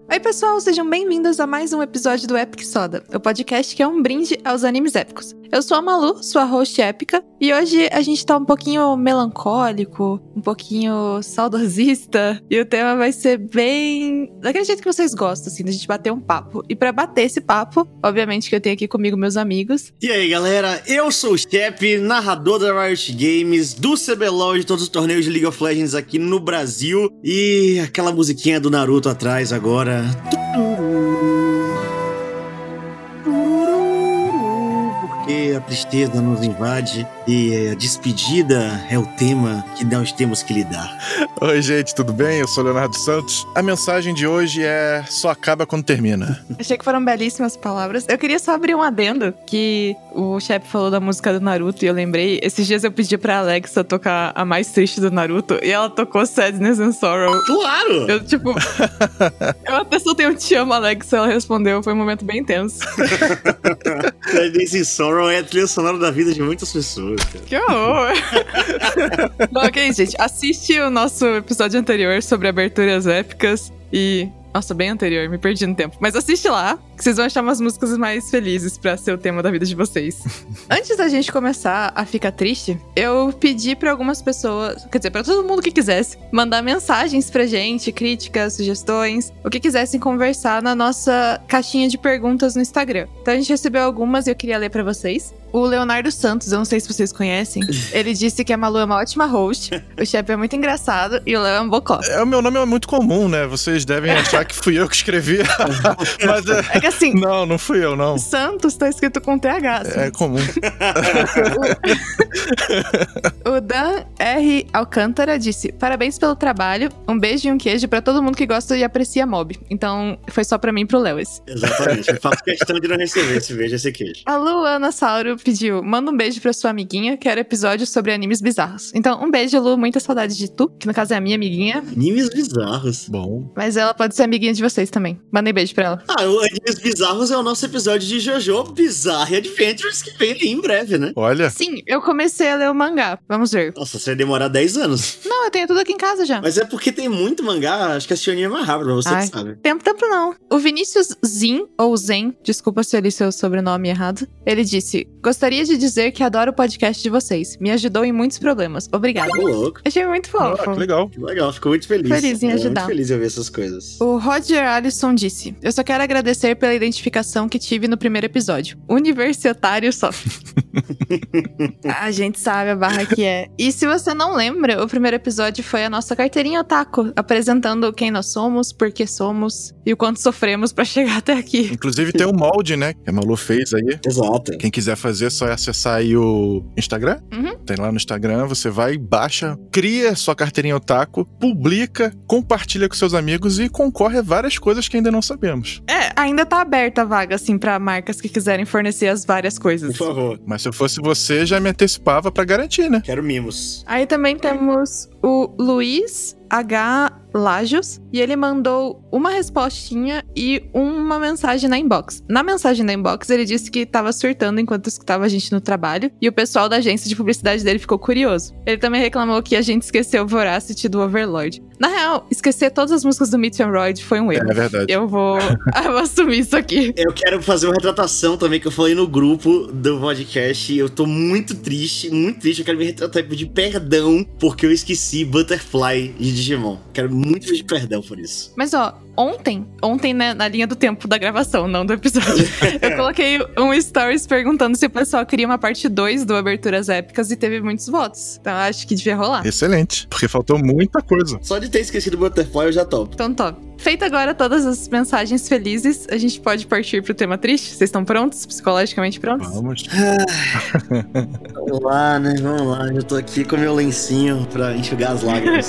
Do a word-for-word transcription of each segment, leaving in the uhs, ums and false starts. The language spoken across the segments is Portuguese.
Oi pessoal, sejam bem-vindos a mais um episódio do Epic Soda, o podcast que é um brinde aos animes épicos. Eu sou a Malu, sua host épica, e hoje a gente tá um pouquinho melancólico, um pouquinho saudosista, e o tema vai ser bem... daquele jeito que vocês gostam, assim, da gente bater um papo. E pra bater esse papo, obviamente que eu tenho aqui comigo meus amigos. E aí galera, eu sou o Shep, narrador da Riot Games, do C B LOL, de todos os torneios de League of Legends aqui no Brasil, e aquela musiquinha do Naruto atrás agora... Porque a tristeza nos invade e a despedida é o tema que nós temos que lidar. Oi gente, tudo bem? Eu sou o Leonardo Santos. A mensagem de hoje é: só acaba quando termina. Achei que foram belíssimas palavras. Eu queria só abrir um adendo, que o Shep falou da música do Naruto e eu lembrei, esses dias eu pedi pra Alexa tocar a mais triste do Naruto e ela tocou Sadness and Sorrow. Claro! Eu, tipo... eu até soltei um te amo, Alexa, ela respondeu, foi um momento bem tenso. Sadness and Sorrow é a trilha sonora da vida de muitas pessoas, cara. Que horror! Bom, ok, gente, assiste o nosso episódio anterior sobre aberturas épicas e... Nossa, bem anterior, me perdi no tempo. Mas assiste lá, que vocês vão achar umas músicas mais felizes pra ser o tema da vida de vocês. Antes da gente começar a ficar triste, eu pedi pra algumas pessoas, quer dizer, pra todo mundo que quisesse, mandar mensagens pra gente, críticas, sugestões, o que quisessem conversar na nossa caixinha de perguntas no Instagram. Então a gente recebeu algumas e eu queria ler pra vocês. O Leonardo Santos, eu não sei se vocês conhecem, ele disse que a Malu é uma ótima host, o Shep é muito engraçado e o Léo é um bocó. É, o meu nome é muito comum, né? Vocês devem achar que fui eu que escrevi. Mas é... é que assim... Não, não fui eu, não. Santos tá escrito com T H, assim. É comum. O Dan R. Alcântara disse: parabéns pelo trabalho, um beijo e um queijo pra todo mundo que gosta e aprecia Mob. Então, foi só pra mim e pro Léo esse. Exatamente, eu faço questão de não receber esse beijo, esse queijo. A Luana Sauro pediu: manda um beijo pra sua amiguinha, quero episódio sobre animes bizarros. Então, um beijo, Lu, muita saudade de tu, que no caso é a minha amiguinha. Animes bizarros. Bom. Mas ela pode ser amiguinha de vocês também. Mandem beijo pra ela. Ah, o Animes Bizarros é o nosso episódio de JoJo Bizarre Adventures, que vem aí em breve, né? Olha. Sim, eu comecei a ler o mangá. Vamos ver. Nossa, você vai demorar dez anos. Não, eu tenho tudo aqui em casa já. Mas é porque tem muito mangá, acho que assistir anime é mais rápido, você Ai, que sabe. Tempo, tempo não. O Vinícius Zin, ou Zen, desculpa se eu li seu sobrenome errado, ele disse: gostaria de dizer que adoro o podcast de vocês. Me ajudou em muitos problemas. Obrigada. Ô, louco. Achei muito fofo. Ah, que legal. Que legal, ficou muito feliz. Feliz em Eu ajudar. Muito feliz em ouvir essas coisas. O Roger Alisson disse: eu só quero agradecer pela identificação que tive no primeiro episódio. Universitário só. A gente sabe a barra que é. E se você não lembra, o primeiro episódio foi a nossa carteirinha otaku, apresentando quem nós somos, por que somos e o quanto sofremos pra chegar até aqui. Inclusive tem um molde, né? Que a Malu fez aí. Exato. Quem quiser fazer, é só acessar aí o Instagram. Uhum. Tem lá no Instagram, você vai, baixa, cria sua carteirinha otaku, publica, compartilha com seus amigos e concorre a várias coisas que ainda não sabemos. É, ainda tá aberta a vaga, assim, pra marcas que quiserem fornecer as várias coisas. Por favor. Mas se eu fosse você, já me antecipava pra garantir, né? Quero mimos. Aí também temos o Luiz H. Lajos, e ele mandou uma respostinha e uma mensagem na inbox. Na mensagem da inbox, ele disse que tava surtando enquanto escutava a gente no trabalho, e o pessoal da agência de publicidade dele ficou curioso. Ele também reclamou que a gente esqueceu o Voracity do Overlord. Na real, esquecer todas as músicas do Meteoroid foi um erro. É verdade. Eu vou, eu vou assumir isso aqui. Eu quero fazer uma retratação também, que eu falei no grupo do podcast. Eu tô muito triste, muito triste. Eu quero me retratar e pedir perdão, porque eu esqueci Butterfly de Digimon. Quero muito pedir perdão por isso. Mas ó, ontem, ontem né, na linha do tempo da gravação, não do episódio, eu coloquei um stories perguntando se o pessoal queria uma parte dois do Aberturas Épicas e teve muitos votos. Então acho que devia rolar. Excelente, porque faltou muita coisa. Só de ter esquecido Butterfly eu já topo. Então top. Feito agora todas as mensagens felizes, a gente pode partir pro tema triste? Vocês estão prontos? Psicologicamente prontos? Vamos. Vamos lá, né? Vamos lá. Eu tô aqui com meu lencinho pra enxugar as lágrimas.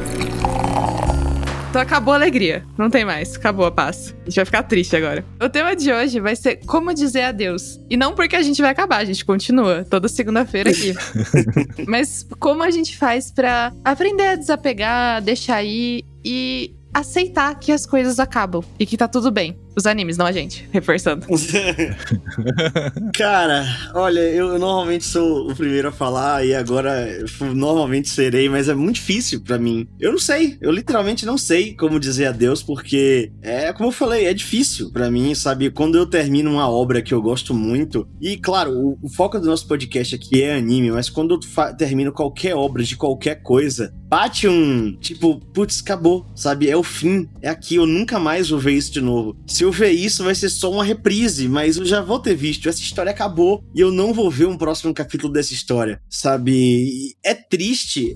Então acabou a alegria. Não tem mais. Acabou a paz. A gente vai ficar triste agora. O tema de hoje vai ser como dizer adeus. E não porque a gente vai acabar, a gente continua toda segunda-feira aqui. Mas como a gente faz pra aprender a desapegar, deixar ir e aceitar que as coisas acabam e que tá tudo bem. Os animes, não a gente. Reforçando. Cara, olha, eu normalmente sou o primeiro a falar e agora eu normalmente serei, mas é muito difícil pra mim. Eu não sei, eu literalmente não sei como dizer adeus, porque é como eu falei, é difícil pra mim, sabe? Quando eu termino uma obra que eu gosto muito, e claro, o, o foco do nosso podcast aqui é anime, mas quando eu fa- termino qualquer obra de qualquer coisa, bate um, tipo, putz, acabou, sabe? É o fim, é aqui, eu nunca mais vou ver isso de novo. Se eu ver isso, vai ser só uma reprise, mas eu já vou ter visto, essa história acabou, e eu não vou ver um próximo capítulo dessa história, sabe? É triste,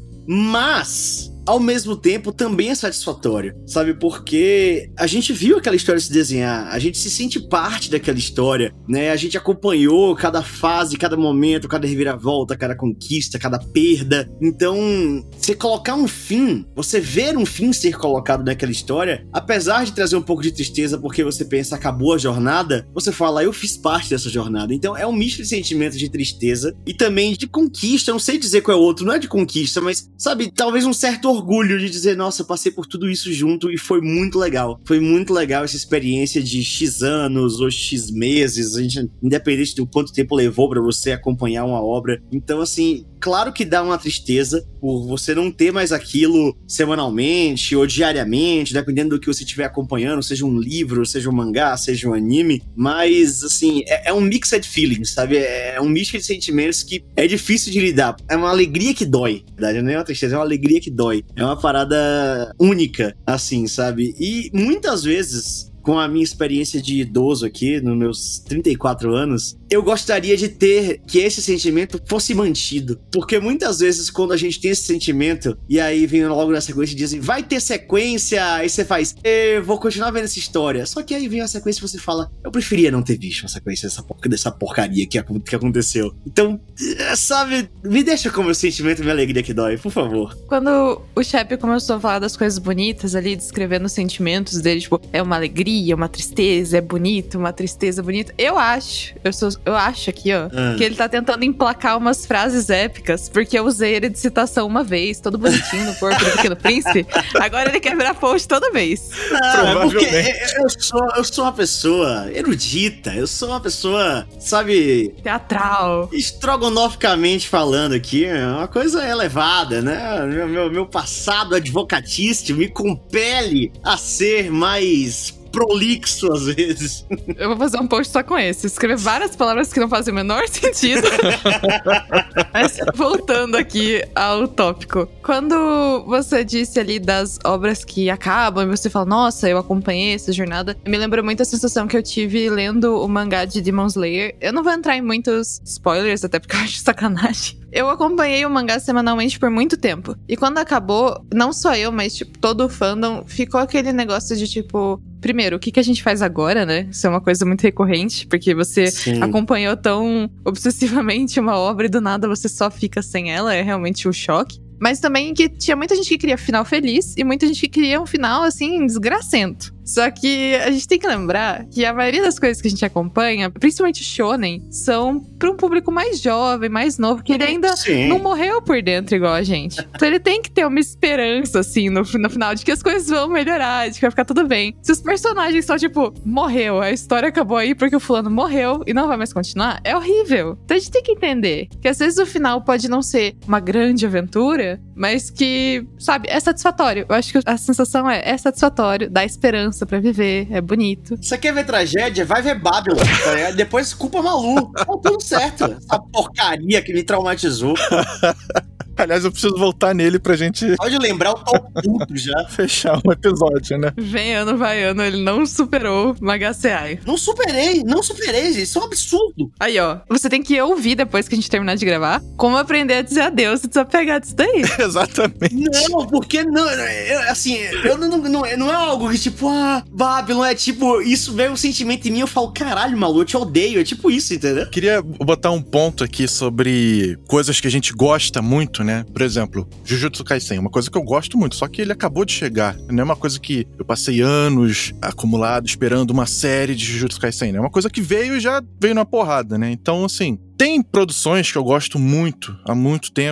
mas ao mesmo tempo também é satisfatório, sabe? Porque a gente viu aquela história se desenhar, a gente se sente parte daquela história, né? A gente acompanhou cada fase, cada momento, cada reviravolta, cada conquista, cada perda. Então, você colocar um fim, você ver um fim ser colocado naquela história, apesar de trazer um pouco de tristeza porque você pensa, acabou a jornada, você fala, eu fiz parte dessa jornada. Então, é um misto de sentimentos de tristeza e também de conquista, eu não sei dizer qual é o outro, não é de conquista, mas, sabe, talvez um certo orgulho de dizer, nossa, eu passei por tudo isso junto e foi muito legal. Foi muito legal essa experiência de X anos ou X meses, a gente, independente do quanto tempo levou pra você acompanhar uma obra. Então, assim, claro que dá uma tristeza por você não ter mais aquilo semanalmente ou diariamente, dependendo do que você estiver acompanhando, seja um livro, seja um mangá, seja um anime, mas, assim, é, é um mixed feelings, sabe? É um misto de sentimentos que é difícil de lidar. É uma alegria que dói, na verdade, não é uma tristeza, é uma alegria que dói. É uma parada única, assim, sabe? E muitas vezes, com a minha experiência de idoso aqui, nos meus trinta e quatro anos, eu gostaria de ter que esse sentimento fosse mantido. Porque muitas vezes, quando a gente tem esse sentimento, e aí vem logo na sequência e dizem, vai ter sequência, aí você faz, eu vou continuar vendo essa história. Só que aí vem a sequência e você fala, eu preferia não ter visto a sequência dessa, por- dessa porcaria que, ac- que aconteceu. Então, sabe, me deixa com o meu sentimento e minha alegria que dói, por favor. Quando o Shep começou a falar das coisas bonitas ali, descrevendo os sentimentos dele, tipo, é uma alegria, uma tristeza, é bonito, uma tristeza bonita. Eu acho, eu, sou, eu acho aqui, ó, Ah. que ele tá tentando emplacar umas frases épicas, porque eu usei ele de citação uma vez, todo bonitinho no corpo do Pequeno Príncipe. Agora ele quer virar post toda vez. Não, é porque Provavelmente. eu sou, eu sou uma pessoa erudita, eu sou uma pessoa, sabe, Teatral. estrogonoficamente falando aqui, é uma coisa elevada, né? Meu, meu, meu passado advocatício me compele a ser mais prolixo às vezes. Eu vou fazer um post só com esse. Escrever várias palavras que não fazem o menor sentido. Mas voltando aqui ao tópico. Quando você disse ali das obras que acabam e você fala, nossa, eu acompanhei essa jornada, me lembrou muito a sensação que eu tive lendo o mangá de Demon Slayer. Eu não vou entrar em muitos spoilers, até porque eu acho sacanagem. Eu acompanhei o mangá semanalmente por muito tempo. E quando acabou, não só eu, mas tipo, todo o fandom, ficou aquele negócio de tipo... Primeiro, o que, que a gente faz agora, né? Isso é uma coisa muito recorrente, porque você Sim. acompanhou tão obsessivamente uma obra e do nada você só fica sem ela, é realmente um choque. Mas também que tinha muita gente que queria final feliz e muita gente que queria um final, assim, desgracento. Só que a gente tem que lembrar que a maioria das coisas que a gente acompanha, principalmente shonen, são para um público mais jovem, mais novo, que ele ainda Sim. não morreu por dentro igual a gente. Então ele tem que ter uma esperança, assim, no, no final, de que as coisas vão melhorar, de que vai ficar tudo bem. Se os personagens são, tipo, morreu, a história acabou aí porque o fulano morreu e não vai mais continuar, é horrível. Então a gente tem que entender que às vezes o final pode não ser uma grande aventura, mas que, sabe, é satisfatório. Eu acho que a sensação é, é satisfatório, dá esperança pra viver, é bonito. Você quer ver tragédia? Vai ver Babylon, tá ligado? Depois culpa Malu. Tá tudo certo. Essa porcaria que me traumatizou. Aliás, eu preciso voltar nele pra gente Pode lembrar, eu tô puto já. fechar um episódio, né? Vem ano, vai ano, ele não superou Magaseai. Não superei, não superei, gente. Isso é um absurdo. Aí, ó, você tem que ouvir depois que a gente terminar de gravar como aprender a dizer adeus e desapegar disso daí. Exatamente. Não, porque não, eu, assim, eu não, não, não é algo que tipo, ah, Babylon é tipo, isso veio um sentimento em mim, eu falo, caralho, Malu, eu te odeio, é tipo isso, entendeu? Queria botar um ponto aqui sobre coisas que a gente gosta muito, né? Por exemplo, Jujutsu Kaisen, uma coisa que eu gosto muito, só que ele acabou de chegar. Não é uma coisa que eu passei anos acumulado esperando uma série de Jujutsu Kaisen, né? É uma coisa que veio e já veio na porrada, né? Então, assim, tem produções que eu gosto muito, há muito tempo,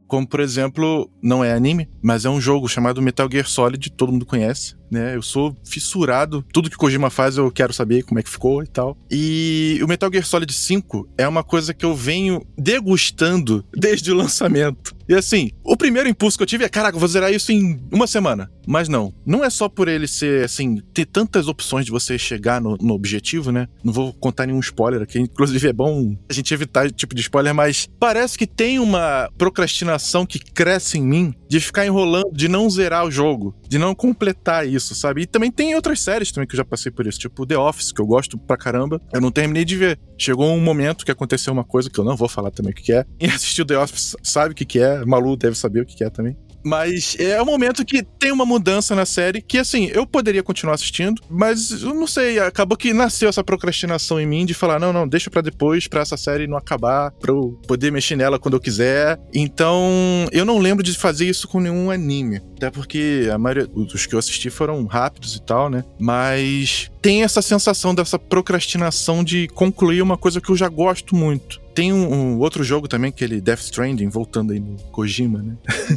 Como, por exemplo, não é anime, mas é um jogo chamado Metal Gear Solid, todo mundo conhece, né? Eu sou fissurado, tudo que Kojima faz eu quero saber como é que ficou e tal. E o Metal Gear Solid cinco é uma coisa que eu venho degustando desde o lançamento. E assim, o primeiro impulso que eu tive é, caraca, eu vou zerar isso em uma semana. Mas não, não é só por ele ser, assim, ter tantas opções de você chegar no, no objetivo, né? Não vou contar nenhum spoiler aqui, inclusive é bom a gente evitar esse tipo de spoiler, mas parece que tem uma procrastinação que cresce em mim de ficar enrolando, de não zerar o jogo, de não completar isso, sabe? E também tem outras séries também que eu já passei por isso, tipo The Office, que eu gosto pra caramba, eu não terminei de ver. Chegou um momento que aconteceu uma coisa que eu não vou falar também o que é. Quem assistiu The Office sabe o que é, Malu deve saber o que é também. Mas é um momento que tem uma mudança na série que, assim, eu poderia continuar assistindo, mas eu não sei, acabou que nasceu essa procrastinação em mim de falar, não, não, deixa pra depois, pra essa série não acabar, pra eu poder mexer nela quando eu quiser. Então, eu não lembro de fazer isso com nenhum anime, até porque a maioria dos que eu assisti foram rápidos e tal, né? Mas tem essa sensação dessa procrastinação de concluir uma coisa que eu já gosto muito. Tem um, um outro jogo também, aquele Death Stranding, voltando aí no Kojima, né?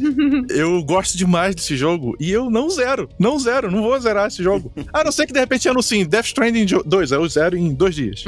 Eu gosto demais desse jogo e eu não zero, não zero, não vou zerar esse jogo. A não ser que de repente anuncie Death Stranding dois, eu zero em dois dias.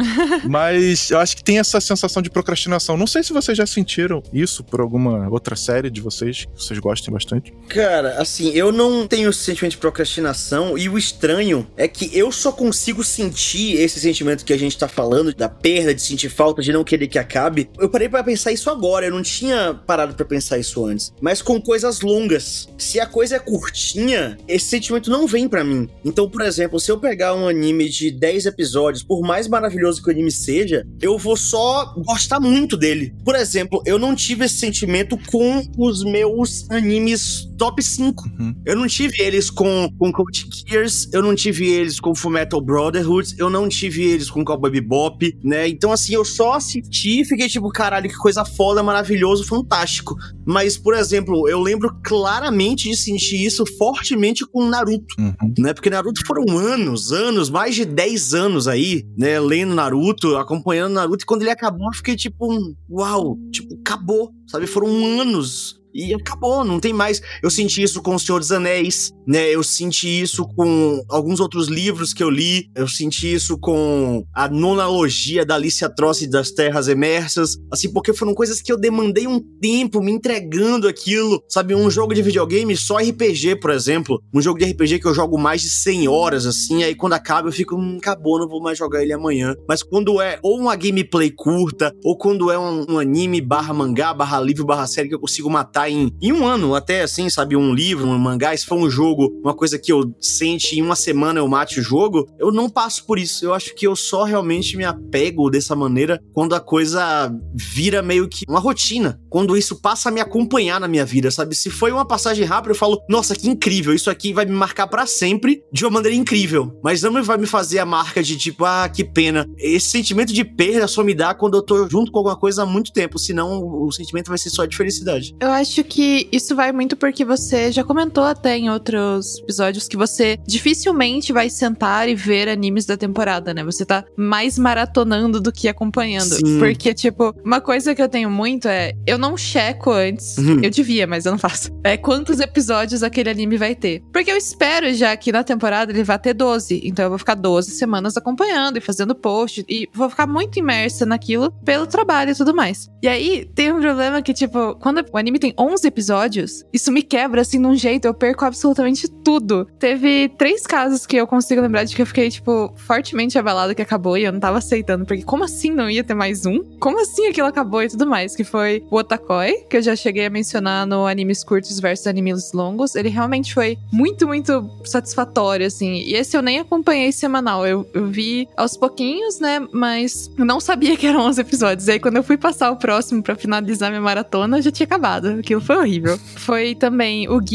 Mas eu acho que tem essa sensação de procrastinação. Não sei se vocês já sentiram isso por alguma outra série de vocês, que vocês gostem bastante. Cara, assim, eu não tenho esse sentimento de procrastinação e o estranho é que eu só consigo sentir esse sentimento que a gente tá falando, da perda, de sentir falta, de não querer que acabe. Eu parei pra pensar isso agora, eu não tinha parado pra pensar isso antes. Mas com coisas longas. Se a coisa é curtinha, esse sentimento não vem pra mim. Então, por exemplo, se eu pegar um anime de dez episódios, por mais maravilhoso que o anime seja, eu vou só gostar muito dele. Por exemplo, eu não tive esse sentimento com os meus animes top cinco. Uhum. Eu não tive eles com, com Code Geass, eu não tive eles com Fullmetal Brotherhood, eu não tive eles com Cowboy Bebop, né? Então, assim, eu só assisti e fiquei tipo, caralho, que coisa foda, maravilhoso, fantástico. Mas, por exemplo, eu lembro claramente de sentir isso fortemente com Naruto, uhum. né? Porque Naruto foram anos, anos, mais de dez anos aí, né? Lendo Naruto, acompanhando Naruto, e quando ele acabou, eu fiquei tipo, uau, tipo, acabou, sabe? Foram anos. E acabou, não tem mais. Eu senti isso com O Senhor dos Anéis, né? Eu senti isso com alguns outros livros que eu li. Eu senti isso com a nonalogia da Alice Atroce das Terras Emersas. Assim, porque foram coisas que eu demandei um tempo me entregando aquilo. Sabe, um jogo de videogame, só R P G, por exemplo. Um jogo de R P G que eu jogo mais de cem horas, assim. Aí quando acaba eu fico, hum, acabou, não vou mais jogar ele amanhã. Mas quando é ou uma gameplay curta, ou quando é um, um anime barra mangá, barra livro, barra série que eu consigo matar Em, em um ano, até assim, sabe, um livro, um mangá, se for um jogo, uma coisa que eu sente em uma semana eu mate o jogo, eu não passo por isso. Eu acho que eu só realmente me apego dessa maneira quando a coisa vira meio que uma rotina, quando isso passa a me acompanhar na minha vida, sabe? Se foi uma passagem rápida, eu falo, nossa, que incrível, isso aqui vai me marcar pra sempre de uma maneira incrível, mas não vai me fazer a marca de tipo, ah, que pena. Esse sentimento de perda só me dá quando eu tô junto com alguma coisa há muito tempo, senão o sentimento vai ser só de felicidade. Eu acho que isso vai muito porque você já comentou até em outros episódios que você dificilmente vai sentar e ver animes da temporada, né? Você tá mais maratonando do que acompanhando. Sim. Porque, tipo, uma coisa que eu tenho muito é, eu não checo antes, uhum. eu devia, mas eu não faço, é quantos episódios aquele anime vai ter. Porque eu espero já que na temporada ele vai ter doze, então eu vou ficar doze semanas acompanhando e fazendo post, e vou ficar muito imersa naquilo pelo trabalho e tudo mais. E aí, tem um problema que, tipo, quando o anime tem onze episódios, isso me quebra, assim, de um jeito, eu perco absolutamente tudo. Teve três casos que eu consigo lembrar de que eu fiquei, tipo, fortemente abalada que acabou e eu não tava aceitando, porque como assim não ia ter mais um? Como assim aquilo acabou e tudo mais? Que foi o Otakoi, que eu já cheguei a mencionar no Animes Curtos versus Animes Longos. Ele realmente foi muito, muito satisfatório, assim. E esse eu nem acompanhei semanal, eu, eu vi aos pouquinhos, né, mas eu não sabia que eram onze episódios. E aí, quando eu fui passar o próximo pra finalizar minha maratona, já tinha acabado. Aquilo foi horrível. Foi também o Given,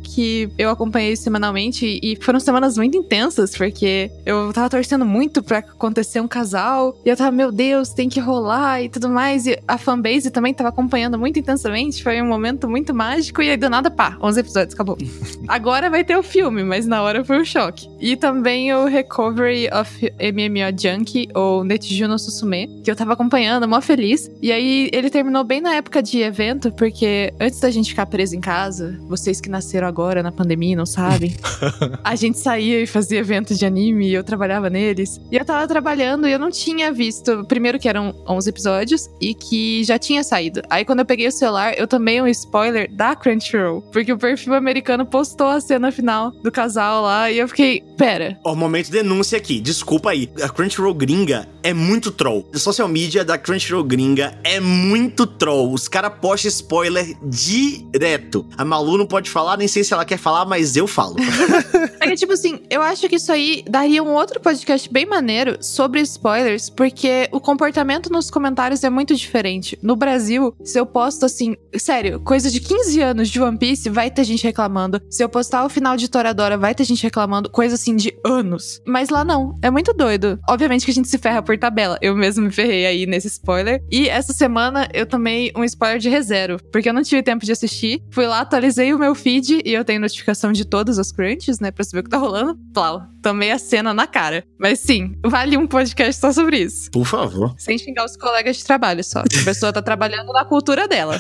que eu acompanhei semanalmente e foram semanas muito intensas, porque eu tava torcendo muito pra acontecer um casal, e eu tava, meu Deus, tem que rolar e tudo mais, e a fanbase também tava acompanhando muito intensamente, foi um momento muito mágico, e aí do nada, pá, onze episódios, acabou. Agora vai ter o filme, mas na hora foi um choque. E também o Recovery of M M O Junkie, ou Netiju no Susume, que eu tava acompanhando, mó feliz, e aí ele terminou bem na época de evento, porque antes da gente ficar preso em casa, vocês que nasceram agora na pandemia não sabem, a gente saía e fazia eventos de anime e eu trabalhava neles. E eu tava trabalhando e eu não tinha visto, primeiro que eram onze episódios e que já tinha saído. Aí quando eu peguei o celular, eu tomei um spoiler da Crunchyroll, porque o perfil americano postou a cena final do casal lá e eu fiquei, pera. Ó, momento de denúncia aqui, desculpa aí. A Crunchyroll gringa é muito troll. A social media da Crunchyroll gringa é muito troll. Os caras postam spoiler direto. A Malu não pode falar, nem sei se ela quer falar, mas eu falo. É que, tipo assim, eu acho que isso aí daria um outro podcast bem maneiro sobre spoilers, porque o comportamento nos comentários é muito diferente. No Brasil, se eu posto assim, sério, coisa de quinze anos de One Piece, vai ter gente reclamando. Se eu postar o final de Toradora, vai ter gente reclamando. Coisa assim de anos. Mas lá não, é muito doido. Obviamente que a gente se ferra por tabela. Eu mesmo me ferrei aí nesse spoiler. E essa semana eu tomei um spoiler de ReZero, porque eu não tive tempo de assistir. Fui lá, atualizei o meu feed e eu tenho notificação de todas as crunches, né, pra saber o que tá rolando. Plau, tomei a cena na cara. Mas sim, vale um podcast só sobre isso. Por favor. Sem xingar os colegas de trabalho só. A pessoa tá trabalhando na cultura dela.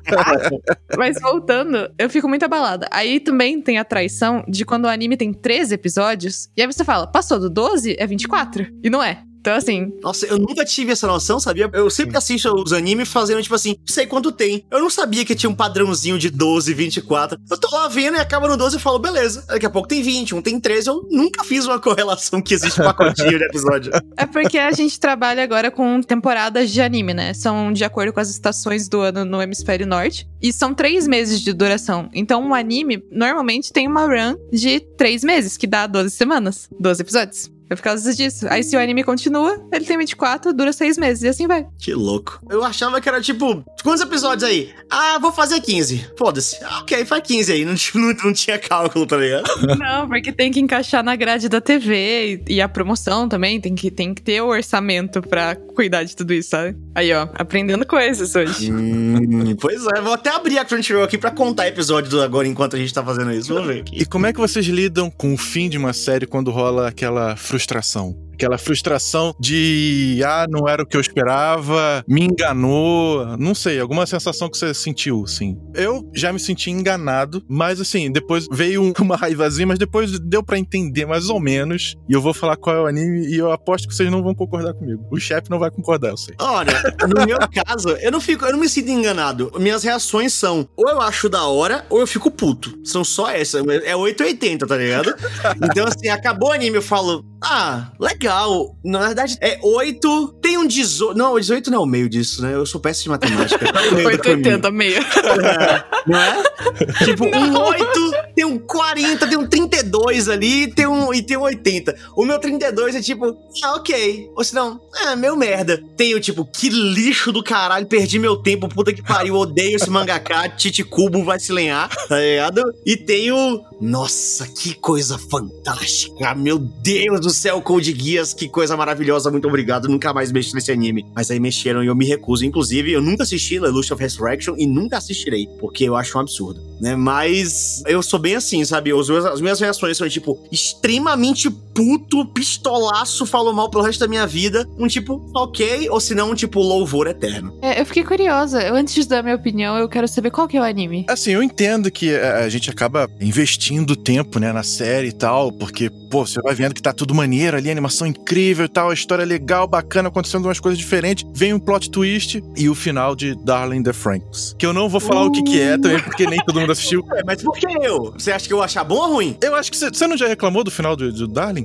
Mas voltando, eu fico muito abalada. Aí também tem a traição de quando o anime tem treze episódios, e aí você fala, passou do doze, é vinte e quatro. E não é. Então, assim... Nossa, eu nunca tive essa noção, sabia? Eu sempre assisto os animes fazendo, tipo assim, sei quanto tem. Eu não sabia que tinha um padrãozinho de doze, vinte e quatro. Eu tô lá vendo e acaba no doze e falo, beleza. Daqui a pouco tem vinte, um tem treze. Eu nunca fiz uma correlação que existe pacotinho de episódio. É porque a gente trabalha agora com temporadas de anime, né? São de acordo com as estações do ano no hemisfério norte. E são três meses de duração. Então, um anime, normalmente, tem uma run de três meses, que dá doze semanas. doze episódios. É por causa disso. Aí se o anime continua, ele tem vinte e quatro, dura seis meses, e assim vai. Que louco. Eu achava que era tipo, quantos episódios aí? Ah, vou fazer quinze. Foda-se. Ah, ok, faz quinze aí. Não, não, não tinha cálculo, tá ligado? Não, porque tem que encaixar na grade da T V e, e a promoção também. Tem que, tem que ter o orçamento pra cuidar de tudo isso, sabe? Aí, ó, aprendendo coisas hoje. Hum, pois é, vou até abrir a Crunchyroll aqui pra contar episódios agora enquanto a gente tá fazendo isso. Vamos ver aqui. E como é que vocês lidam com o fim de uma série quando rola aquela frustração? Aquela frustração de, ah, não era o que eu esperava, me enganou, não sei, alguma sensação que você sentiu, assim. Eu já me senti enganado, mas assim, depois veio uma raivazinha, mas depois deu pra entender mais ou menos, e eu vou falar qual é o anime, e eu aposto que vocês não vão concordar comigo. O chefe não vai concordar, eu sei. Olha, no meu caso, eu não fico, eu não me sinto enganado. Minhas reações são, ou eu acho da hora, ou eu fico puto. São só essas, é oito ou oitenta, tá ligado? Então assim, acabou o anime, eu falo, ah, legal. Na verdade, é oito, tem um dezoito. Não, dezoito não é o meio disso, né? Eu sou péssimo de matemática. oito e oitenta, meio. É, não é? Tipo, não. Um oito, tem um quarenta, tem um trinta e dois ali tem um, e tem um oitenta. O meu trinta e dois é tipo, ah, ok. Ou senão, é, meu merda. Tem o tipo, que lixo do caralho, perdi meu tempo, puta que pariu, odeio esse mangaka, Tite Kubo vai se lenhar, tá ligado? E tem o, nossa, que coisa fantástica, meu Deus do céu, Code Geass, que coisa maravilhosa, muito obrigado, nunca mais mexi nesse anime. Mas aí mexeram e eu me recuso. Inclusive, eu nunca assisti Lelouch of Resurrection e nunca assistirei, porque eu acho um absurdo, né? Mas eu sou bem assim, sabe? Os meus, as minhas reações são, tipo, extremamente puto, pistolaço, falo mal pelo resto da minha vida. Um tipo, ok, ou se não, um tipo, louvor eterno. É, eu fiquei curiosa. Eu, antes de dar minha opinião, eu quero saber qual que é o anime. Assim, eu entendo que a gente acaba investindo tempo, né, na série e tal, porque, pô, você vai vendo que tá tudo maneiro ali, a animação incrível e tal, a história legal, bacana, acontecendo umas coisas diferentes, vem um plot twist e o final de Darling in the Franxx. Que eu não vou falar uh. o que que é também, porque nem todo mundo assistiu. É, mas por que eu? Você acha que eu vou achar bom ou ruim? Eu acho que você não já reclamou do final do, do Darling?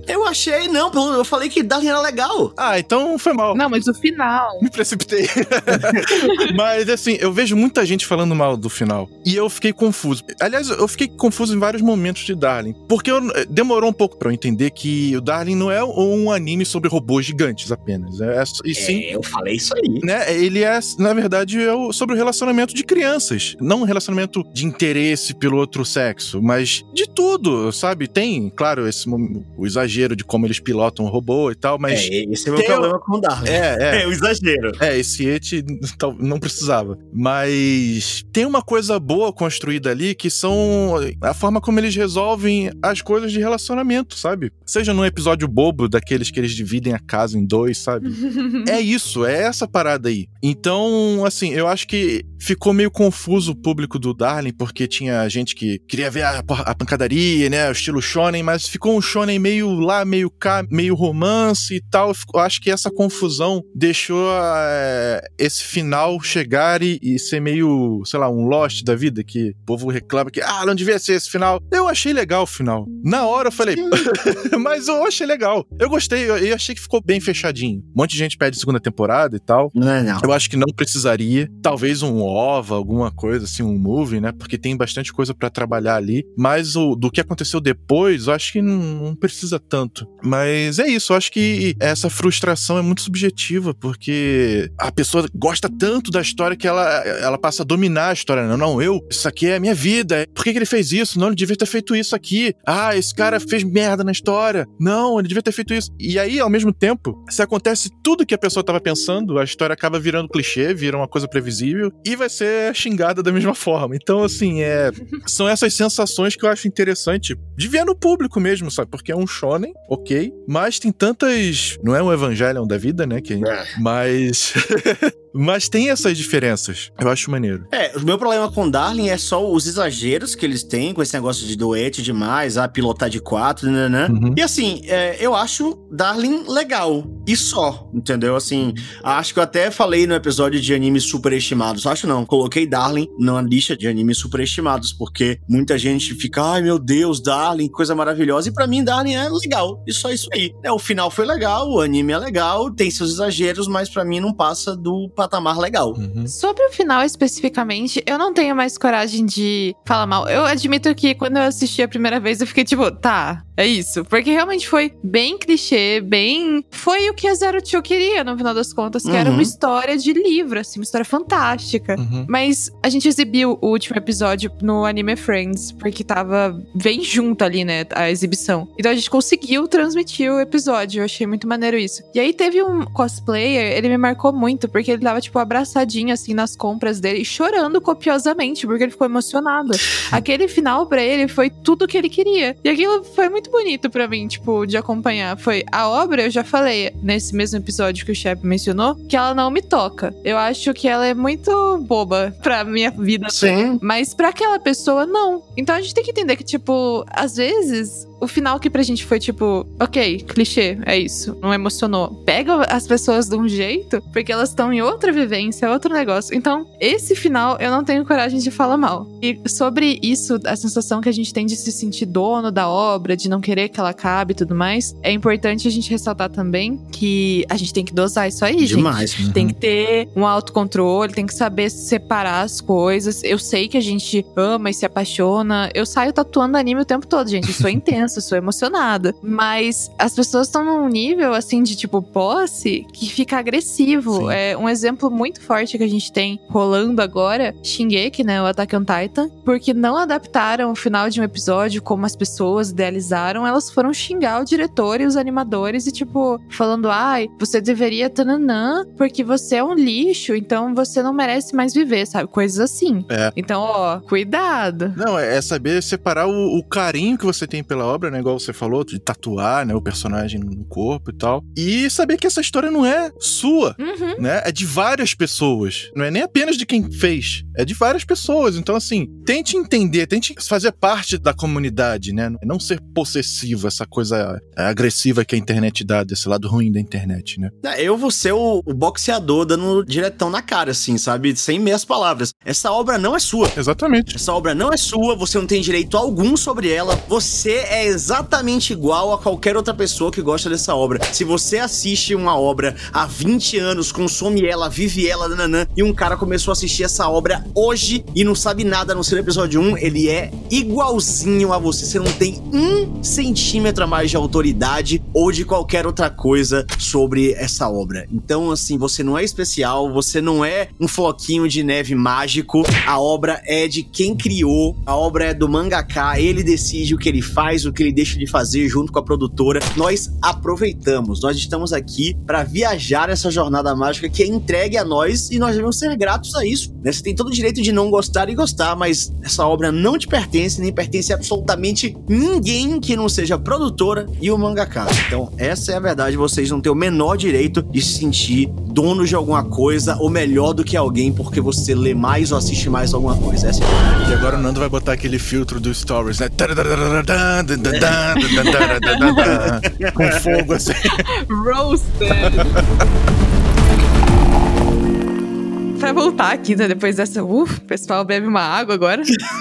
Eu achei, não, eu falei que Darling era legal. Ah, então foi mal. Não, mas o final... Me precipitei. Mas, assim, eu vejo muita gente falando mal do final. E eu fiquei confuso. Aliás, eu fiquei confuso em vários momentos de Darling. Porque eu, demorou um pouco pra eu entender que o Darling não é um anime sobre robôs gigantes apenas. É, e sim... É, eu falei isso aí. Né, ele é, na verdade, é o, sobre o relacionamento de crianças. Não um relacionamento de interesse pelo outro sexo, mas de tudo, sabe? Tem, claro, esse, o exagero de como eles pilotam o robô e tal, mas... É, esse é o meu problema com o Darling. É, é. É o exagero. É, esse et não precisava. Mas tem uma coisa boa construída ali, que são a forma como eles resolvem as coisas de relacionamento, sabe? Seja num episódio bobo, daqueles que eles dividem a casa em dois, sabe? É isso, é essa parada aí. Então, assim, eu acho que ficou meio confuso o público do Darling, porque tinha gente que queria ver a, a pancadaria, né, o estilo shonen, mas ficou um shonen meio lá, meio cá, meio romance e tal. Eu acho que essa confusão deixou é, esse final chegar e, e ser meio, sei lá, um Lost da vida, que o povo reclama que, ah, não devia ser esse final. Eu achei legal o final. Na hora eu falei, mas eu achei legal. Eu gostei, eu, eu achei que ficou bem fechadinho. Um monte de gente pede segunda temporada e tal. Não, não. Eu acho que não precisaria. Talvez um OVA, alguma coisa assim, um movie, né? Porque tem bastante coisa pra trabalhar ali. Mas o, do que aconteceu depois, eu acho que não, não precisa tanto. Mas é isso, eu acho que essa frustração é muito subjetiva, porque a pessoa gosta tanto da história que ela, ela passa a dominar a história. Não, não, eu, isso aqui é a minha vida. Por que, que ele fez isso? Não, ele devia ter feito isso aqui. Ah, esse cara fez merda na história. Não, ele devia ter feito isso. E aí, ao mesmo tempo, se acontece tudo que a pessoa tava pensando, a história acaba virando clichê, vira uma coisa previsível e vai ser xingada da mesma forma. Então, assim, é, são essas sensações que eu acho interessante de ver no público mesmo, sabe? Porque é um shonen, ok, mas tem tantas... Não é um Evangelion da vida, né? Que, É. mas... Mas tem essas diferenças. Eu acho maneiro. É, o meu problema com Darling é só os exageros que eles têm com esse negócio de duete demais, ah, pilotar de quatro, né, né? Uhum. E assim, é, eu acho Darling legal. E só, entendeu? Assim, acho que eu até falei no episódio de animes superestimados. Acho não, coloquei Darling na lista de animes superestimados, porque muita gente fica, ai meu Deus, Darling, coisa maravilhosa. E pra mim, Darling é legal. E só isso aí. É, o final foi legal, o anime é legal, tem seus exageros, mas pra mim não passa do patamar legal. Uhum. Sobre o final especificamente, eu não tenho mais coragem de falar mal. Eu admito que quando eu assisti a primeira vez, eu fiquei tipo, tá, é isso. Porque realmente foi bem clichê, bem... Foi o que a Zero Two queria, no final das contas, que Uhum. era uma história de livro, assim, uma história fantástica. Uhum. Mas a gente exibiu o último episódio no Anime Friends, porque tava bem junto ali, né, a exibição. Então a gente conseguiu transmitir o episódio, eu achei muito maneiro isso. E aí teve um cosplayer, ele me marcou muito, porque ele tava, tipo, abraçadinho, assim, nas compras dele, e chorando copiosamente, porque ele ficou emocionado. Aquele final pra ele foi tudo que ele queria. E aquilo foi muito bonito pra mim, tipo, de acompanhar. Foi a obra, eu já falei nesse mesmo episódio que o Shep mencionou, que ela não me toca. Eu acho que ela é muito boba pra minha vida. Sim. Mas pra aquela pessoa, não. Então a gente tem que entender que, tipo, às vezes... O final que pra gente foi tipo, ok, clichê, é isso, não emocionou. Pega as pessoas de um jeito, porque elas estão em outra vivência, outro negócio. Então, esse final eu não tenho coragem de falar mal. E sobre isso, a sensação que a gente tem de se sentir dono da obra, de não querer que ela acabe e tudo mais, é importante a gente ressaltar também que a gente tem que dosar isso aí, Demais. gente. Tem que ter um autocontrole, tem que saber separar as coisas. Eu sei que a gente ama e se apaixona. Eu saio tatuando anime o tempo todo, gente. Eu sou intensa, eu sou emocionada. Mas as pessoas estão num nível, assim, de tipo posse, que fica agressivo. Sim. É um exemplo muito forte que a gente tem rolando agora, Shingeki, né, o Attack on Titan, porque não adaptaram o final de um episódio como as pessoas idealizaram. Elas foram xingar o diretor e os animadores e, tipo, falando, ai, você deveria tananã, porque você é um lixo, então você não merece mais viver, sabe? Coisas assim. É. Então, ó, cuidado. Não, é saber separar o, o carinho que você tem pela obra, né? Igual você falou, de tatuar, né? O personagem no corpo e tal. E saber que essa história não é sua, Uhum. né? É de várias pessoas. Não é nem apenas de quem fez. É de várias pessoas. Então, assim, tente entender, tente fazer parte da comunidade, né? Não ser possessivo, essa coisa agressiva que a internet dá, desse lado ruim da internet, né? Eu vou ser o, o boxeador dando diretão na cara, assim, sabe? Sem meias palavras. Essa obra não é sua. Exatamente. Essa obra não é sua, você não tem direito algum sobre ela. Você é é exatamente igual a qualquer outra pessoa que gosta dessa obra. Se você assiste uma obra há vinte anos, consome ela, vive ela, nananã, e um cara começou a assistir essa obra hoje e não sabe nada no seu episódio um, ele é igualzinho a você. Você não tem um centímetro a mais de autoridade ou de qualquer outra coisa sobre essa obra. Então, assim, você não é especial, você não é um floquinho de neve mágico. A obra é de quem criou, a obra é do mangaka, ele decide o que ele faz, o que ele deixa de fazer junto com a produtora. Nós aproveitamos, nós estamos aqui para viajar essa jornada mágica que é entregue a nós e nós devemos ser gratos a isso, né? Você tem todo o direito de não gostar e gostar, mas essa obra não te pertence, nem pertence a absolutamente ninguém que não seja a produtora e o mangaka. Então, essa é a verdade, vocês não têm o menor direito de se sentir dono de alguma coisa ou melhor do que alguém porque você lê mais ou assiste mais alguma coisa. Essa é a verdade. E agora o Nando vai botar aquele filtro do Stories, né? Com fogo assim. Roasted. Pra voltar aqui, né, depois dessa... Uf, o pessoal bebe uma água agora.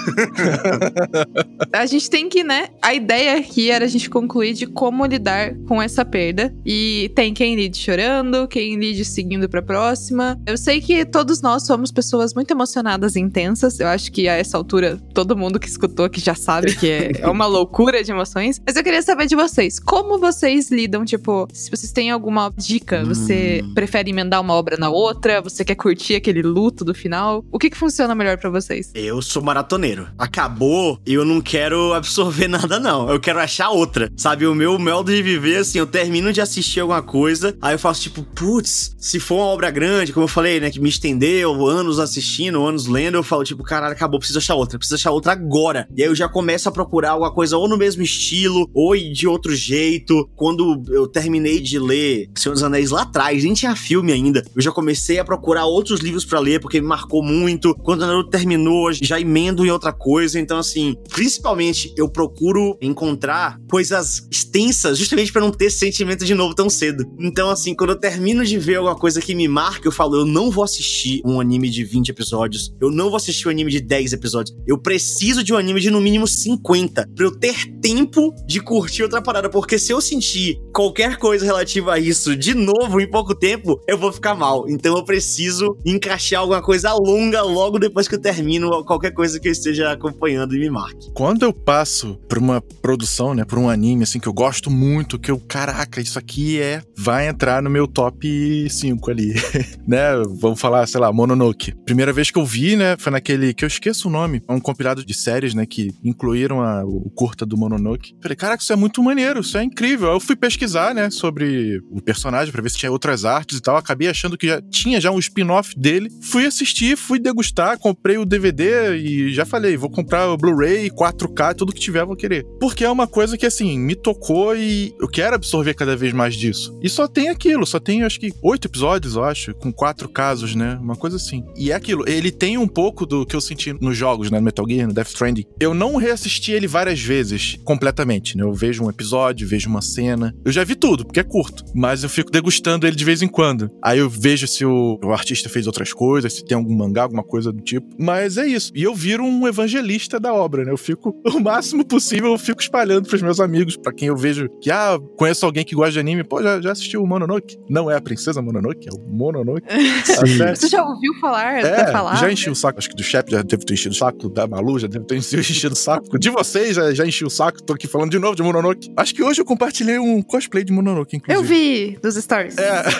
A gente tem que, né... A ideia aqui era a gente concluir de como lidar com essa perda. E tem quem lide chorando, quem lide seguindo pra próxima. Eu sei que todos nós somos pessoas muito emocionadas e intensas. Eu acho que a essa altura, todo mundo que escutou aqui já sabe que é, é uma loucura de emoções. Mas eu queria saber de vocês. Como vocês lidam, tipo... Se vocês têm alguma dica, você hum. prefere emendar uma obra na outra? Você quer curtir aquele luto do final? O que que funciona melhor pra vocês? Eu sou maratoneiro. Acabou, eu não quero absorver nada, não. Eu quero achar outra. Sabe, o meu modo de viver, assim, eu termino de assistir alguma coisa, aí eu faço tipo, putz, se for uma obra grande, como eu falei, né, que me estendeu, anos assistindo, anos lendo, eu falo tipo, caralho, acabou, preciso achar outra, preciso achar outra agora. E aí eu já começo a procurar alguma coisa ou no mesmo estilo, ou de outro jeito. Quando eu terminei de ler Senhor dos Anéis lá atrás, nem tinha filme ainda, eu já comecei a procurar outros livros pra ler, porque me marcou muito. Quando o Naruto terminou, já emendo em outra coisa. Então, assim, principalmente, eu procuro encontrar coisas extensas, justamente pra não ter sentimento de novo tão cedo. Então, assim, quando eu termino de ver alguma coisa que me marca, eu falo, eu não vou assistir um anime de vinte episódios, eu não vou assistir um anime de dez episódios, eu preciso de um anime de no mínimo cinquenta, pra eu ter tempo de curtir outra parada, porque se eu sentir qualquer coisa relativa a isso de novo em pouco tempo, eu vou ficar mal. Então eu preciso encaixar alguma coisa longa logo depois que eu termino qualquer coisa que eu esteja acompanhando e me marque. Quando eu passo por uma produção, né, por um anime, assim, que eu gosto muito, que eu, caraca, isso aqui é, vai entrar no meu top cinco ali, né, vamos falar, sei lá, Mononoke. Primeira vez que eu vi, né, foi naquele, que eu esqueço o nome, é um compilado de séries, né, que incluíram a, o curta do Mononoke. Falei, caraca, isso é muito maneiro, isso é incrível. Eu fui pesquisar, né, sobre o personagem, pra ver se tinha outras artes e tal, acabei achando que já tinha já um spin-off dele. Fui assistir, fui degustar, comprei o D V D e já falei, vou comprar o Blu-ray, quatro K, tudo que tiver eu vou querer. Porque é uma coisa que, assim, me tocou e eu quero absorver cada vez mais disso. E só tem aquilo, só tem, acho que, oito episódios, eu acho, com quatro casos, né? Uma coisa assim. E é aquilo, ele tem um pouco do que eu senti nos jogos, né? No Metal Gear, no Death Stranding. Eu não reassisti ele várias vezes, completamente, né? Eu vejo um episódio, vejo uma cena. Eu já vi tudo, porque é curto. Mas eu fico degustando ele de vez em quando. Aí eu vejo se o, o artista fez outras coisas, se tem algum mangá, alguma coisa do tipo. Mas é isso. E eu viro um evangelista da obra, né? Eu fico, o máximo possível, eu fico espalhando pros meus amigos, pra quem eu vejo que, ah, conheço alguém que gosta de anime, pô, já, já assistiu o Mononoke? Não é a Princesa Mononoke, é o Mononoke. Você já ouviu falar? É, falar? Já enchi o saco, acho que do Shep já deve ter enchido o saco, da Malu já deve ter enchido o saco, de vocês já, já enchi o saco, tô aqui falando de novo de Mononoke. Acho que hoje eu compartilhei um cosplay de Mononoke, inclusive. Eu vi, dos stories.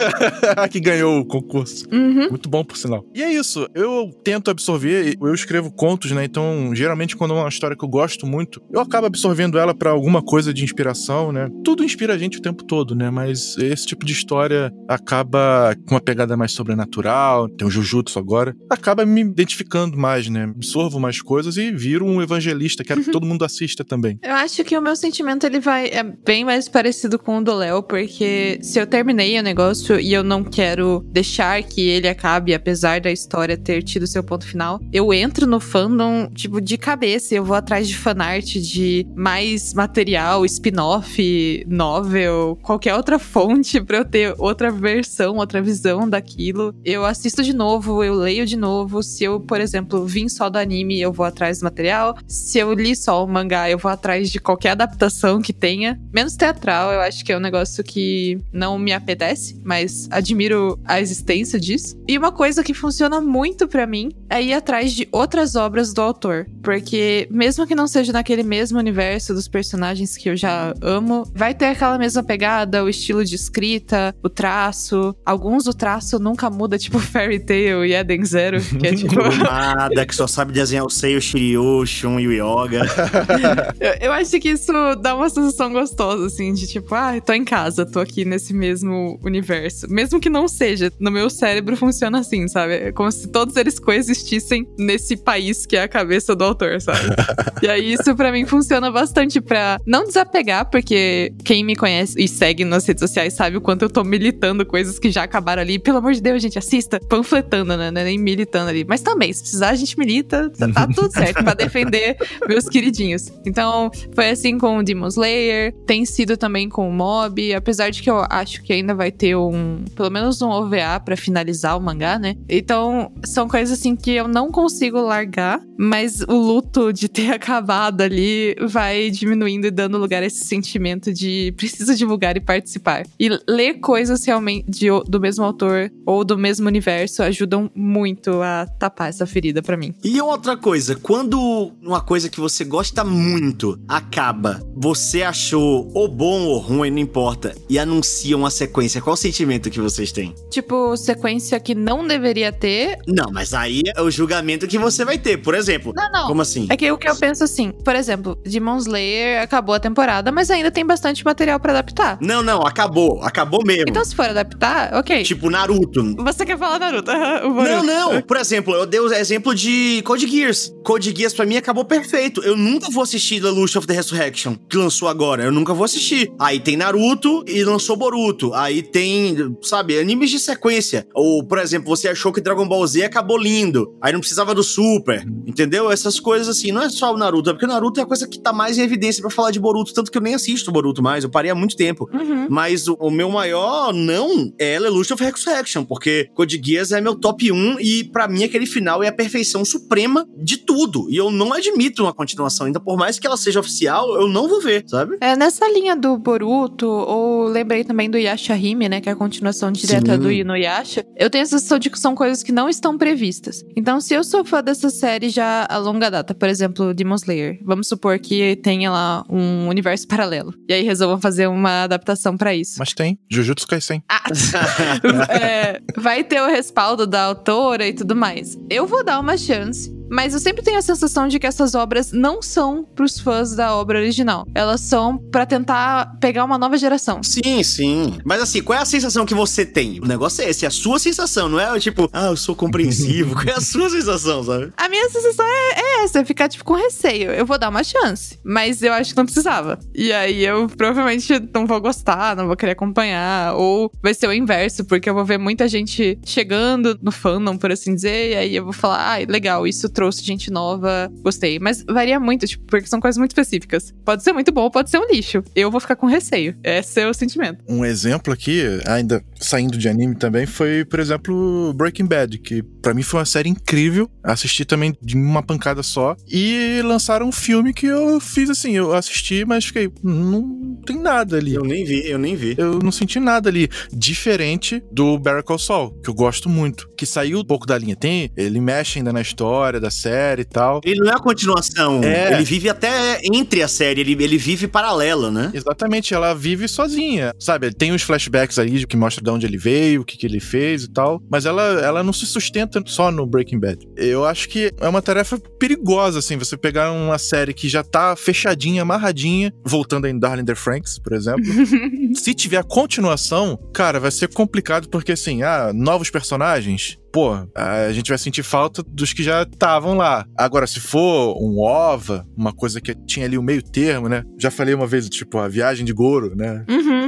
É, que ganhou o concurso. Uhum. Muito bom, por sinal. E é isso, eu tento absorver, eu escrevo contos, né, então geralmente quando é uma história que eu gosto muito, eu acabo absorvendo ela pra alguma coisa de inspiração, né. Tudo inspira a gente o tempo todo, né, mas esse tipo de história acaba com uma pegada mais sobrenatural, tem o Jujutsu agora, acaba me identificando mais, né, absorvo mais coisas e viro um evangelista, quero que todo mundo assista também. Eu acho que o meu sentimento, ele vai, é bem mais parecido com o do Léo, porque se eu terminei o negócio e eu não quero deixar que ele acabe apesar da história ter tido seu ponto final, eu entro no fandom, tipo, de cabeça. Eu vou atrás de fanart, de mais material, spin-off, novel, qualquer outra fonte pra eu ter outra versão, outra visão daquilo. Eu assisto de novo, eu leio de novo. Se eu, por exemplo, vim só do anime, eu vou atrás do material. Se eu li só o mangá, eu vou atrás de qualquer adaptação que tenha. Menos teatral, eu acho que é um negócio que não me apetece, mas admiro a existência disso. E uma coisa que funciona muito pra mim é ir atrás de outras obras do autor. Porque mesmo que não seja naquele mesmo universo dos personagens que eu já amo, vai ter aquela mesma pegada, o estilo de escrita, o traço. Alguns o traço nunca muda, tipo Fairy Tail e Eden Zero, que é tipo... Nada, que só sabe desenhar o Sei, o Shiryu, o Shun e o Yoga. eu, eu acho que isso dá uma sensação gostosa, assim, de tipo, ah, tô em casa, tô aqui nesse mesmo universo. Mesmo que não seja, no meu cérebro funciona assim, sabe? É como se todos eles coexistissem nesse país que é a cabeça do autor, sabe? E aí isso pra mim funciona bastante pra não desapegar, porque quem me conhece e segue nas redes sociais sabe o quanto eu tô militando coisas que já acabaram ali. Pelo amor de Deus, gente, assista. Panfletando, né? Nem militando ali. Mas também, se precisar, a gente milita. Tá tudo certo pra defender meus queridinhos. Então, foi assim com o Demon Slayer. Tem sido também com o Mob. Apesar de que eu acho que ainda vai ter um... pelo menos um O V A pra finalizar o mangá, né? Então, são coisas assim que eu não consigo largar. Mas o luto de ter acabado ali vai diminuindo e dando lugar a esse sentimento de preciso divulgar e participar. E ler coisas realmente de, do mesmo autor ou do mesmo universo ajudam muito a tapar essa ferida pra mim. E outra coisa, quando uma coisa que você gosta muito acaba, você achou ou bom ou ruim, não importa, e anuncia uma sequência, qual o sentimento que vocês têm? Tipo, sequência que não deveria ter... Não, mas aí é o julgamento que você vai ter, por exemplo. Não, não. Como assim? É que o que eu penso assim, por exemplo, Demon Slayer acabou a temporada, mas ainda tem bastante material pra adaptar. Não, não, acabou, acabou mesmo. Então se for adaptar, ok. Tipo Naruto. Você quer falar Naruto? Não, não. Por exemplo, eu dei o exemplo de Code Geass. Code Geass pra mim acabou perfeito. Eu nunca vou assistir The Lust of the Resurrection, que lançou agora. Eu nunca vou assistir. Aí tem Naruto e lançou Boruto. Aí tem, sabe, animes de sequência. Ou, por exemplo, você achou que Dragon Ball Z acabou lindo. Aí não precisava do Super. Entendeu? Essas coisas assim. Não é só o Naruto. É porque o Naruto é a coisa que tá mais em evidência pra falar de Boruto. Tanto que eu nem assisto Boruto mais. Eu parei há muito tempo. Uhum. Mas o, o meu maior não é The Lust of Resurrection. Porque Code Geass é meu top um e pra mim aquele final é a perfeição suprema de tudo. E eu não admito uma continuação. Ainda por mais que ela seja oficial, eu não vou ver, sabe? É, nessa linha do Boruto, ou lembrei também do Yashahime, né, que é a continuação direta Sim. do Inuyasha, eu tenho a sensação de que são coisas que não estão previstas. Então, se eu sou fã dessa série já a longa data, por exemplo, Demon Slayer, vamos supor que tenha lá um universo paralelo. E aí resolvam fazer uma adaptação pra isso. Mas tem. Jujutsu Kaisen. Ah, é, vai ter o respaldo da autora e tudo mais. Eu vou dar uma chance. Mas eu sempre tenho a sensação de que essas obras não são pros fãs da obra original. Elas são pra tentar pegar uma nova geração. Sim, sim. Mas assim, qual é a sensação que você tem? O negócio é esse, é a sua sensação, não é tipo, ah, eu sou compreensivo. Qual é a sua sensação, sabe? A minha sensação é, é essa, é ficar tipo com receio. Eu vou dar uma chance, mas eu acho que não precisava. E aí eu provavelmente não vou gostar, não vou querer acompanhar. Ou vai ser o inverso, porque eu vou ver muita gente chegando no fandom, por assim dizer. E aí eu vou falar, ah, legal, isso trouxe gente nova, gostei. Mas varia muito, tipo, porque são coisas muito específicas. Pode ser muito bom, pode ser um lixo. Eu vou ficar com receio. Esse é o sentimento. Um exemplo aqui, ainda saindo de anime também, foi, por exemplo, Breaking Bad, que pra mim foi uma série incrível. Assisti também de uma pancada só. E lançaram um filme que eu fiz assim, eu assisti, mas fiquei, não tem nada ali. Eu nem vi, eu nem vi. Eu não senti nada ali. Diferente do Better Call Saul, que eu gosto muito. Que saiu um pouco da linha. Tem, ele mexe ainda na história da série e tal. Ele não é a continuação. É. Ele vive até entre a série. Ele, ele vive paralelo, né? Exatamente, ela vive sozinha. Sabe, tem uns flashbacks aí que mostra de onde ele veio, o que, que ele fez e tal. Mas ela, ela não se sustenta só no Breaking Bad. Eu acho que é uma tarefa perigosa, assim, você pegar uma série que já tá fechadinha, amarradinha, voltando em Darling in the Franxx, por exemplo. Se tiver a continuação, cara, vai ser complicado porque, assim, ah, novos personagens... Pô, a gente vai sentir falta dos que já estavam lá. Agora, se for um OVA, uma coisa que tinha ali o meio termo, né? Já falei uma vez, tipo, a Viagem de Goro, né? Uhum.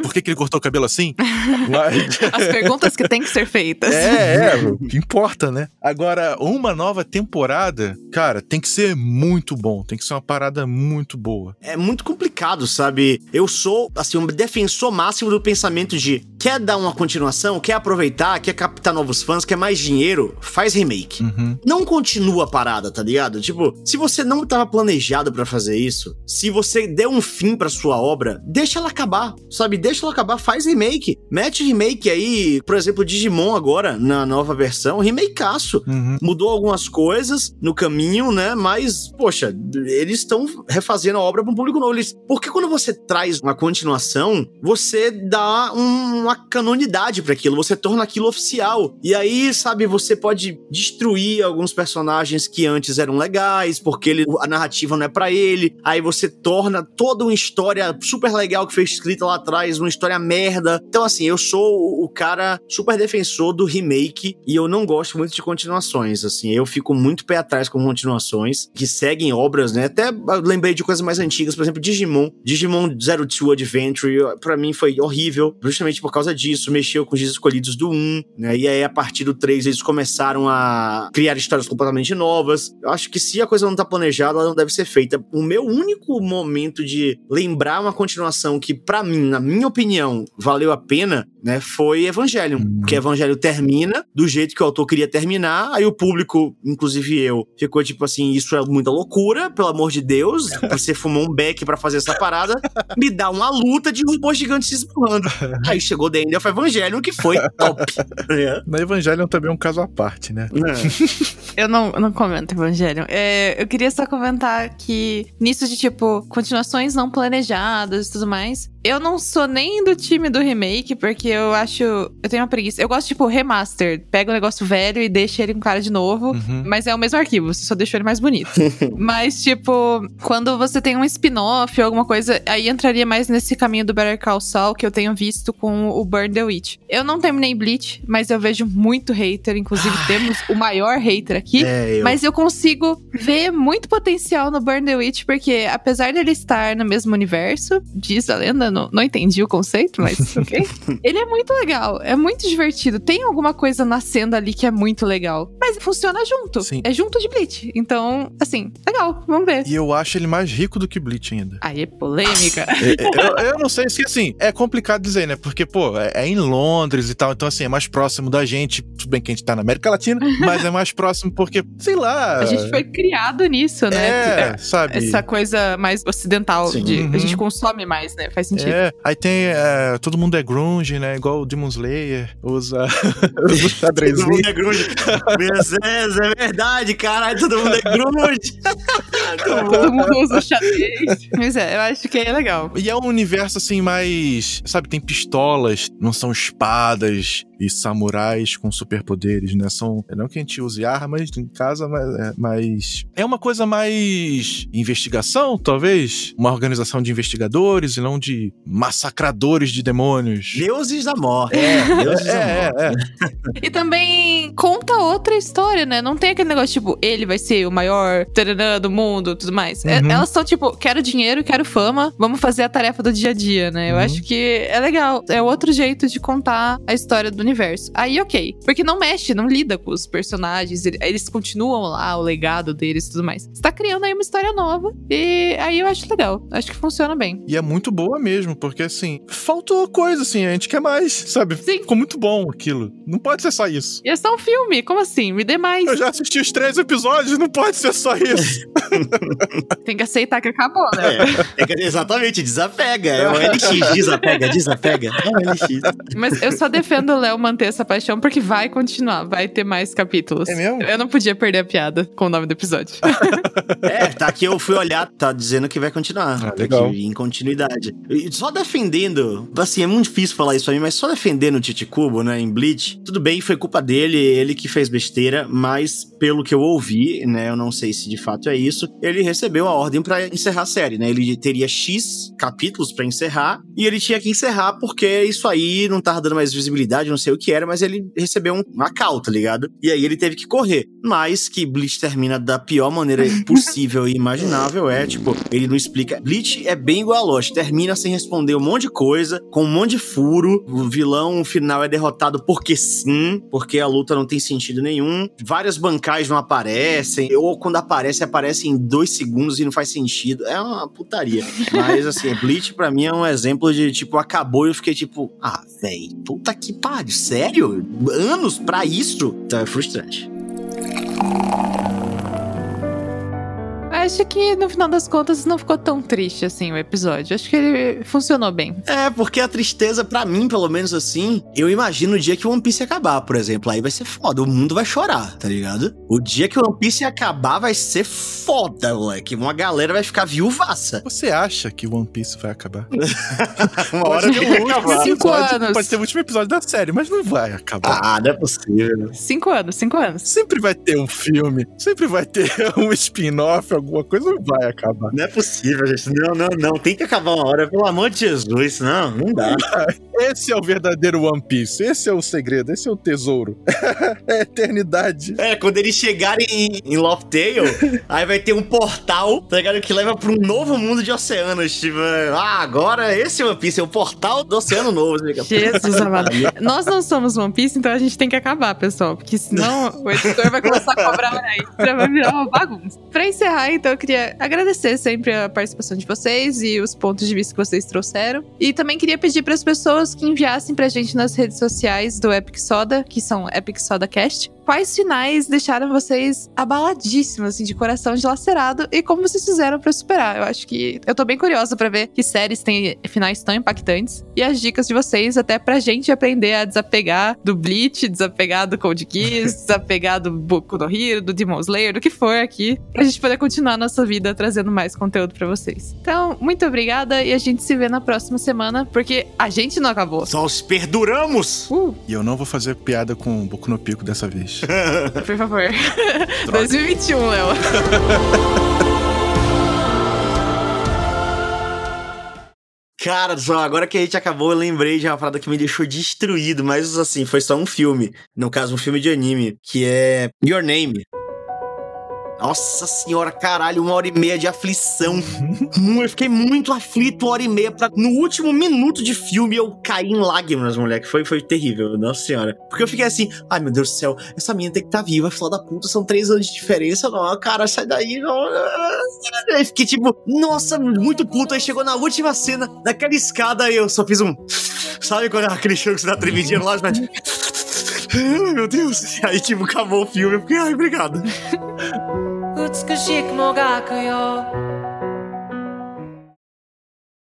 por que, que ele cortou o cabelo assim. Mas... As perguntas que tem que ser feitas. É, é, o que importa, né? Agora, uma nova temporada, cara, tem que ser muito bom, tem que ser uma parada muito boa. É muito complicado, sabe? Eu sou, assim, um defensor máximo do pensamento de quer dar uma continuação, quer aproveitar, quer captar novos fãs, quer mais dinheiro, faz remake. Uhum. Não continua a parada, tá ligado? Tipo, se você não tava planejado pra fazer isso, se você der um fim pra sua obra, deixa ela acabar, sabe? Deixa ela acabar, faz remake. Mete remake aí, por exemplo, Digimon agora, na nova versão, remakeaço. Uhum. Mudou algumas coisas no caminho, né? Mas, poxa, eles estão refazendo a obra pra um público novo. Eles... Porque quando você traz uma continuação, você dá um, uma canonidade pra aquilo, você torna aquilo oficial. E aí, sabe, você pode destruir alguns personagens que antes eram legais, porque ele, a narrativa não é pra ele. Aí você torna toda uma história super legal que foi escrita lá atrás, uma história merda. Então, assim, eu sou o cara super defensor do remake e eu não gosto muito de continuações, assim. Eu fico muito pé atrás com continuações que seguem obras, né? Até lembrei de coisas mais antigas, por exemplo, Digimon. Digimon Zero Two Adventure, pra mim foi horrível, justamente por causa disso. Mexeu com os dias escolhidos do um, né? E aí, a partir do três, eles começaram a criar histórias completamente novas. Eu acho que se a coisa não tá planejada, ela não deve ser feita. O meu único momento de lembrar uma continuação que, pra mim, na minha opinião, valeu a pena, né, foi Evangelion. Uhum. Porque Evangelion termina do jeito que o autor queria terminar, aí o público, inclusive eu, ficou tipo assim, isso é muita loucura, pelo amor de Deus, você fumou um beck pra fazer essa parada, me dá uma luta de robôs gigantes se esmurrando. Aí chegou The End of Evangelion, que foi top. É. Na Evangelion também é um caso à parte, né? É. Eu não, não comento Evangelion. É, eu queria só comentar que nisso de, tipo, continuações não planejadas e tudo mais, eu não sou nem do time do remake, porque eu acho... Eu tenho uma preguiça. Eu gosto, tipo, remaster. Pega um negócio velho e deixa ele com cara de novo, Uhum. mas é o mesmo arquivo, você só deixou ele mais bonito. Mas, tipo, quando você tem um spin-off ou alguma coisa, aí entraria mais nesse caminho do Better Call Saul, que eu tenho visto com o Burn the Witch. Eu não terminei Bleach, mas eu vejo muito hater, inclusive temos o maior hater aqui, É, eu. mas eu consigo ver muito potencial no Burn the Witch, porque apesar dele estar no mesmo universo, diz a lenda, não, não entendi o conceito, mas ok. Ele é muito legal, é muito divertido, tem alguma coisa nascendo ali que é muito legal, mas funciona junto, Sim. é junto de Bleach, então, assim, legal, vamos ver. E eu acho ele mais rico do que Bleach ainda. Aí, polêmica. É, eu, eu não sei se, assim, é complicado dizer, né? Porque, pô, é, é em Londres e tal, então, assim, é mais próximo da gente. Tudo bem que a gente tá na América Latina, mas é mais próximo porque, sei lá... A gente foi criado nisso, né? É, sabe? Essa coisa mais ocidental, Sim. de, Uhum. a gente consome mais, né? Faz sentido. É, aí tem, é, todo mundo é grunge, né? Igual o Demon Slayer, usa, usa o xadrezinho. Todo mundo é grunge. Meu Deus, é verdade, caralho, todo mundo é grunge. Todo mundo usa xadrez. Mas é, eu acho que é legal. E é um universo, assim, mais... Sabe, tem pistolas, não são espadas e samurais com superpoderes, né? São... Não que a gente use armas em casa, mas é, mas é uma coisa mais... investigação, talvez? Uma organização de investigadores e não de massacradores de demônios. Deuses da morte. É, Deuses da é, morte. é, é. E também conta outra história, né? Não tem aquele negócio, tipo, ele vai ser o maior taranã do mundo, tudo mais. É, Uhum. elas são, tipo, quero dinheiro, quero fama, vamos fazer a tarefa do dia a dia, né? Eu Uhum. acho que é legal. É outro jeito de contar a história do universo. Aí, ok. Porque não mexe, não lida com os personagens, ele- eles continuam lá, o legado deles e tudo mais. Você tá criando aí uma história nova, e aí eu acho legal. Acho que funciona bem. E é muito boa mesmo, porque, assim, faltou coisa, assim, a gente quer mais, sabe? Sim. Ficou muito bom aquilo. Não pode ser só isso. E é só um filme, como assim? Me dê mais. Eu já assisti os três episódios, não pode ser só isso. Tem que aceitar que acabou, né? É, é que- exatamente, desapega. É o L X, desapega, desapega. É o L X. Mas eu só defendo o Léo manter essa paixão porque vai continuar, vai ter mais capítulos. É mesmo? Eu não podia perder a piada com o nome do episódio. É, tá aqui, eu fui olhar, tá dizendo que vai continuar. Ah, Tá legal. aqui, em continuidade. E só defendendo, assim, é muito difícil falar isso pra mim, mas só defendendo o Chichikubo, né, em Bleach, tudo bem, foi culpa dele, ele que fez besteira, mas pelo que eu ouvi, né, eu não sei se de fato é isso, ele recebeu a ordem pra encerrar a série, né, ele teria X capítulos pra encerrar, e ele tinha que encerrar porque isso aí não tava dando mais visibilidade, não sei sei o que era, mas ele recebeu um, uma call, tá ligado? E aí ele teve que correr. Mas que Bleach termina da pior maneira possível e imaginável é, tipo, ele não explica. Bleach é bem igual a Lost, termina sem responder um monte de coisa, com um monte de furo, o vilão final é derrotado porque sim, porque a luta não tem sentido nenhum, várias bancais não aparecem, ou quando aparece, aparece em dois segundos e não faz sentido, é uma putaria. Mas assim, Bleach pra mim é um exemplo de, tipo, acabou e eu fiquei tipo, ah, véi, puta que pariu, sério? Anos pra isso? Então é frustrante. Acho que no final das contas não ficou tão triste assim o episódio. Acho que ele funcionou bem. É, porque a tristeza, pra mim, pelo menos assim, eu imagino o dia que o One Piece acabar, por exemplo. Aí vai ser foda, o mundo vai chorar, tá ligado? O dia que o One Piece acabar vai ser foda, moleque. Uma galera vai ficar viúvaça. Você acha que o One Piece vai acabar? Uma hora Pode ter tem o que último acabar. Cinco episódio, anos. Pode ter o último episódio da série, mas não vai acabar. Ah, não é possível. Cinco anos, cinco anos. Sempre vai ter um filme, sempre vai ter um spin-off, alguma coisa, não vai acabar. Não é possível, gente. Não, não, não. Tem que acabar uma hora, pelo amor de Jesus. Não, não dá. Esse é o verdadeiro One Piece, esse é o segredo, esse é o tesouro. É a eternidade. É, quando eles chegarem em, em Laugh Tale, aí vai ter um portal, tá ligado? Que leva pra um novo mundo de oceanos. Tipo, ah, agora esse é o One Piece, é o portal do Oceano Novo. Tá Jesus amado. Nós não somos One Piece, então a gente tem que acabar, pessoal. Porque senão o editor vai começar a cobrar hora extra, vai virar uma bagunça. Pra encerrar, então, eu queria agradecer sempre a participação de vocês e os pontos de vista que vocês trouxeram. E também queria pedir para as pessoas que enviassem pra gente nas redes sociais do Epic Soda, que são Epic Soda Cast, quais finais deixaram vocês abaladíssimos, assim, de coração dilacerado e como vocês fizeram pra superar. Eu acho que eu tô bem curiosa pra ver que séries têm finais tão impactantes e as dicas de vocês até pra gente aprender a desapegar do Bleach, desapegar do Code Geass, desapegar do Boku no Hero, do Demon Slayer, do que for aqui, pra gente poder continuar a nossa vida trazendo mais conteúdo pra vocês. Então, muito obrigada e a gente se vê na próxima semana, porque a gente não acabou. Nós perduramos! Uh, E eu não vou fazer piada com o Boku no Pico dessa vez. por favor. dois mil e vinte e um, Léo. Cara, só agora que a gente acabou, eu lembrei de uma parada que me deixou destruído, mas assim, foi só um filme. No caso, um filme de anime, que é Your Name. Nossa senhora, caralho, uma hora e meia de aflição. Eu fiquei muito aflito uma hora e meia. Pra... No último minuto de filme, eu caí em lágrimas, moleque. Foi, foi terrível, nossa senhora. Porque eu fiquei assim, ai meu Deus do céu, essa menina tem que estar tá viva, filha da puta, são três anos de diferença. Não, cara, sai daí. Não. Eu fiquei tipo, nossa, muito puto. Aí chegou na última cena, daquela escada, e eu só fiz um... Sabe quando aquele show que você dá tremidinha lá? Mas... Ai meu Deus. Aí tipo, acabou o filme. Eu fiquei, ai, obrigado. 美しくもがくよ